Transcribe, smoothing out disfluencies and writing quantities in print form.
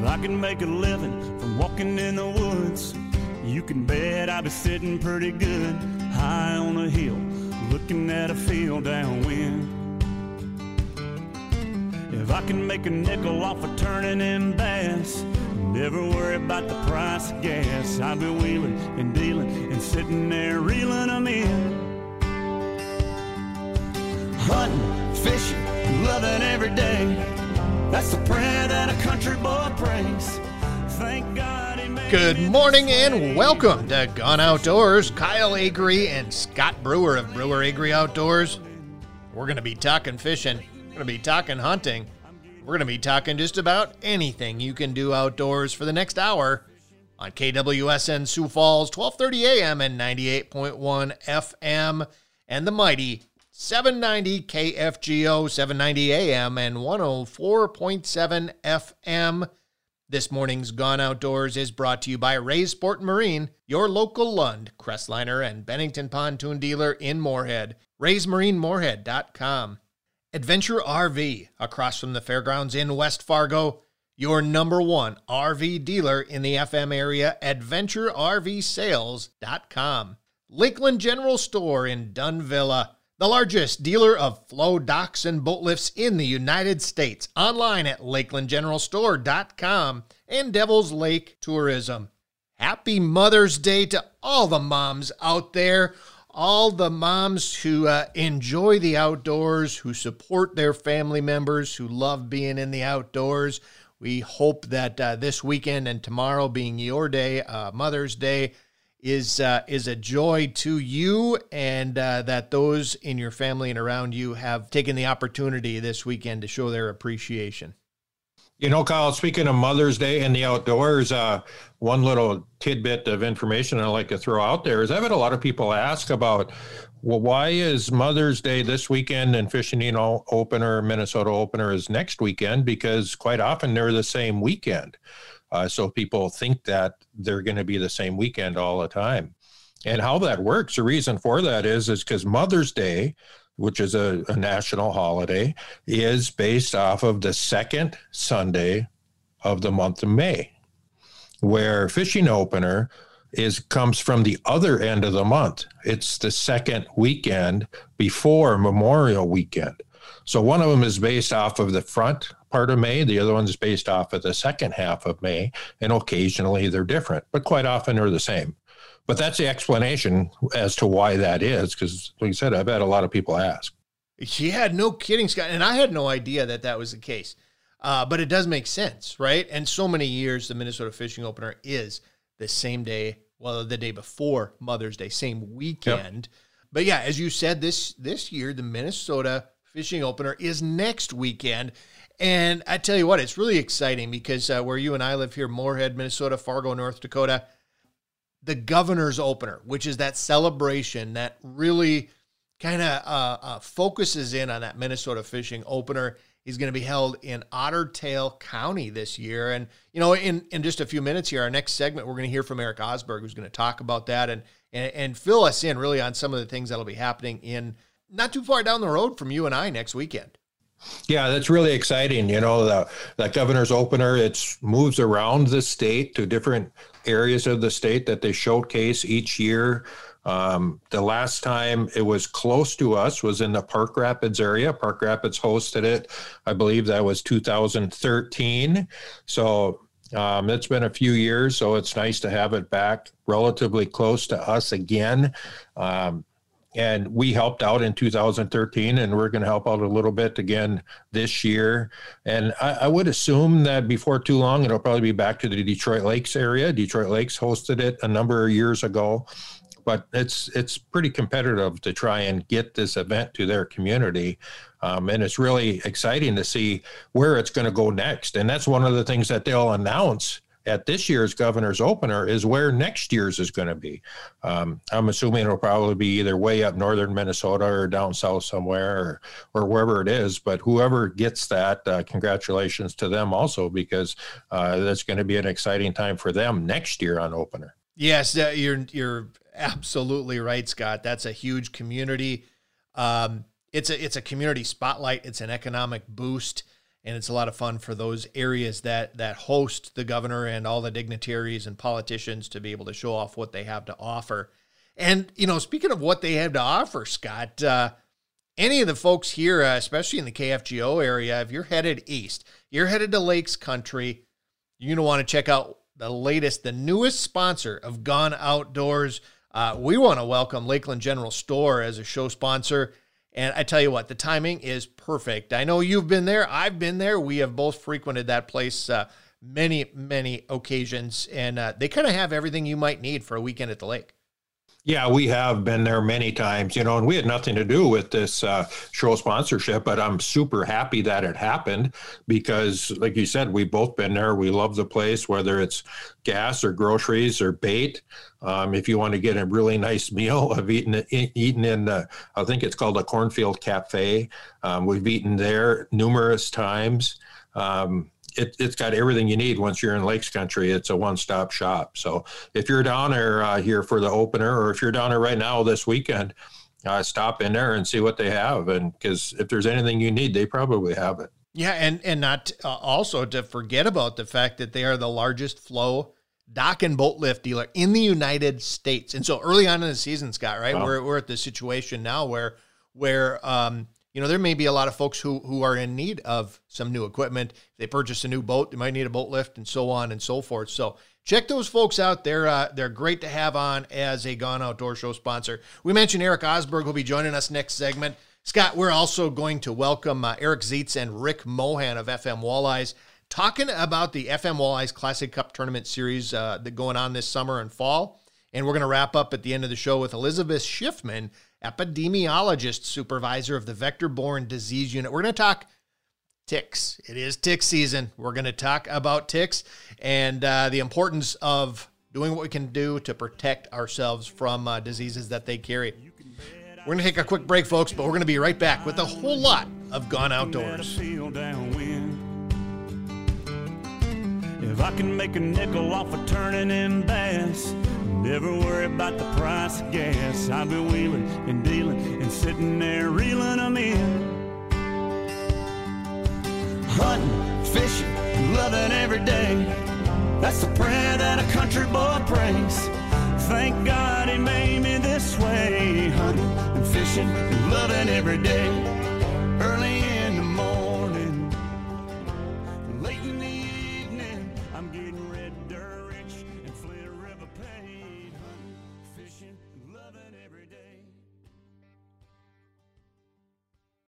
If I can make a living from walking in the woods, you can bet I'll be sitting pretty good high on a hill, looking at a field downwind. If I can make a nickel off of turning in bass, never worry about the price of gas, I'll be wheeling and dealing and sitting there reeling them in. Hunting, fishing, loving every day, that's the prayer that a country boy prays. Thank God he made Good morning and welcome to Gone Outdoors. Kyle Agri and Scott Brewer of Brewer Agri Outdoors. We're going to be talking fishing. We're going to be talking hunting. We're going to be talking just about anything you can do outdoors for the next hour on KWSN Sioux Falls, 1230 AM and 98.1 FM, and the mighty 790 KFGO, 790 AM and 104.7 FM. This morning's Gone Outdoors is brought to you by Ray's Sport Marine, your local Lund, Crestliner, and Bennington pontoon dealer in Moorhead. RaysMarineMoorhead.com. Adventure RV, across from the fairgrounds in West Fargo, your number one RV dealer in the FM area, AdventureRVSales.com. Lakeland General Store in Dunvilla, the largest dealer of flow docks and boat lifts in the United States, online at LakelandGeneralStore.com, and Devil's Lake Tourism. Happy Mother's Day to all the moms out there. All the moms who enjoy the outdoors, who support their family members, who love being in the outdoors. We hope that this weekend and tomorrow being your day, Mother's Day, is a joy to you, and that those in your family and around you have taken the opportunity this weekend to show their appreciation. You know, Kyle, speaking of Mother's Day and the outdoors, one little tidbit of information I'd like to throw out there is I've had a lot of people ask about, well, why is Mother's Day this weekend and Fishing Opener, Minnesota Opener is next weekend? Because quite often they're the same weekend. So people think that they're going to be the same weekend all the time. And how that works, the reason for that is because Mother's Day, which is a national holiday, is based off of the second Sunday of the month of May, where Fishing Opener comes from the other end of the month. It's the second weekend before Memorial Weekend. So one of them is based off of the front part of May. The other one is based off of the second half of May, and occasionally they're different, but quite often they're the same. But that's the explanation as to why that is, because, like I said, I've had a lot of people ask. Yeah, no kidding, Scott. And I had no idea that was the case. But it does make sense, right? And so many years, the Minnesota Fishing Opener is the same day, well, the day before Mother's Day, same weekend. Yep. But yeah, as you said, this year, the Minnesota Fishing Opener is next weekend. And I tell you what, it's really exciting because where you and I live here, Moorhead, Minnesota, Fargo, North Dakota, the Governor's Opener, which is that celebration that really kind of focuses in on that Minnesota Fishing Opener, is going to be held in Otter Tail County this year. And, you know, in just a few minutes here, our next segment, we're going to hear from Eric Osberg, who's going to talk about that and fill us in really on some of the things that'll be happening in not too far down the road from you and I next weekend. Yeah, that's really exciting. You know, the Governor's Opener, it moves around the state to different areas of the state that they showcase each year. The last time it was close to us was in the Park Rapids area. Park Rapids hosted it. I believe that was 2013. So it's been a few years, so it's nice to have it back relatively close to us again. And we helped out in 2013, and we're going to help out a little bit again this year. And I would assume that before too long, it'll probably be back to the Detroit Lakes area. Detroit Lakes hosted it a number of years ago, but it's pretty competitive to try and get this event to their community. And it's really exciting to see where it's going to go next. And that's one of the things that they'll announce at this year's Governor's Opener is where next year's is going to be. I'm assuming it'll probably be either way up northern Minnesota or down south somewhere or wherever it is. But whoever gets that, congratulations to them also, because that's going to be an exciting time for them next year on Opener. Yes, you're absolutely right, Scott. That's a huge community. It's a community spotlight. It's an economic boost. And it's a lot of fun for those areas that host the governor and all the dignitaries and politicians to be able to show off what they have to offer. And, speaking of what they have to offer, Scott, any of the folks here, especially in the KFGO area, if you're headed east, you're headed to Lakes Country, you're going to want to check out the newest sponsor of Gone Outdoors. We want to welcome Lakeland General Store as a show sponsor. And I tell you what, the timing is perfect. I know you've been there. I've been there. We have both frequented that place many, many occasions. And they kind of have everything you might need for a weekend at the lake. Yeah, we have been there many times, and we had nothing to do with this show sponsorship, but I'm super happy that it happened because, like you said, we've both been there. We love the place, whether it's gas or groceries or bait. If you want to get a really nice meal, I've eaten in I think it's called a Cornfield Cafe. We've eaten there numerous times. It's got everything you need once you're in Lakes Country. It's a one-stop shop. So if you're down there here for the opener, or if you're down there right now this weekend, stop in there and see what they have. And because if there's anything you need, they probably have it. Yeah, and not also to forget about the fact that they are the largest flow dock and boat lift dealer in the United States. And so early on in the season, Scott, right, wow. we're at the situation now where there may be a lot of folks who are in need of some new equipment. If they purchase a new boat, they might need a boat lift and so on and so forth. So check those folks out. They're great to have on as a Gone Outdoor show sponsor. We mentioned Eric Osberg will be joining us next segment. Scott, we're also going to welcome Eric Zietz and Rick Mohan of FM Walleyes, talking about the FM Walleyes Classic Cup Tournament Series that going on this summer and fall. And we're going to wrap up at the end of the show with Elizabeth Schiffman, epidemiologist, supervisor of the Vector-Borne Disease Unit. We're going to talk ticks. It is tick season. We're going to talk about ticks and the importance of doing what we can do to protect ourselves from diseases that they carry. We're going to take a quick break, folks, but we're going to be right back with a whole lot of Gone Outdoors. If I can make a nickel off of turning in bass, never worry about the price of gas. I've been wheeling and dealing and sitting there reeling them in. Hunting, fishing, loving every day. That's the prayer that a country boy prays. Thank God he made me this way. Hunting and fishing and loving every day.